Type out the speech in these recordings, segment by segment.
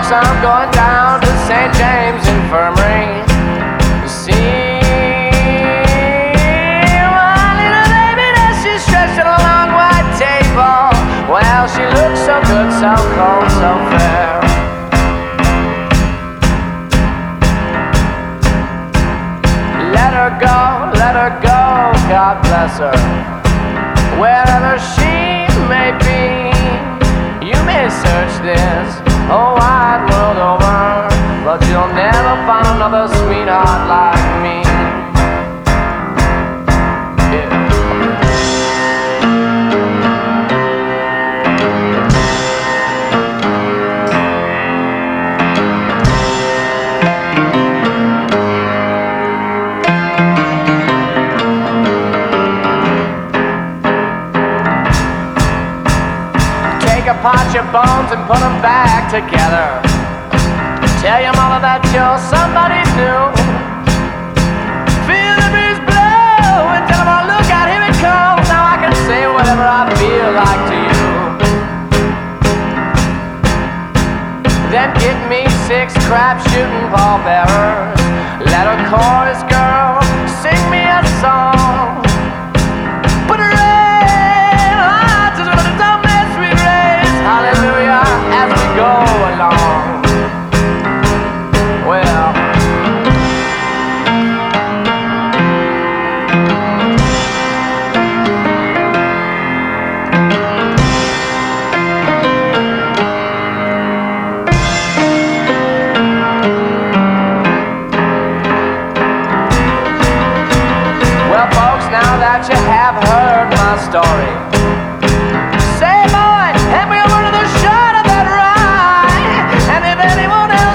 folks, I'm going down to St. James Infirmary. You see, my little baby there, she's stretched on a long white table. Well, she looks so good, so cold, so fair. Let her go, God bless her. Wherever she may be, you may search this whole wide world over, but you'll never find another sweetheart like me. Pot your bones and put them back together. Tell your mother that you're somebody new. Feel the breeze blow and tell them, oh, look out, here it comes. Now I can say whatever I feel like to you. Then get me 6 crap shooting pallbearers. Let a chorus girl sing me a song. Put her hallelujah, as we go along. Well, folks, now that you have heard my story,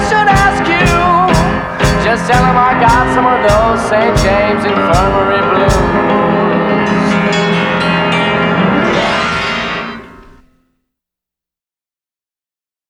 just tell him I got some of those St. James Infirmary blues.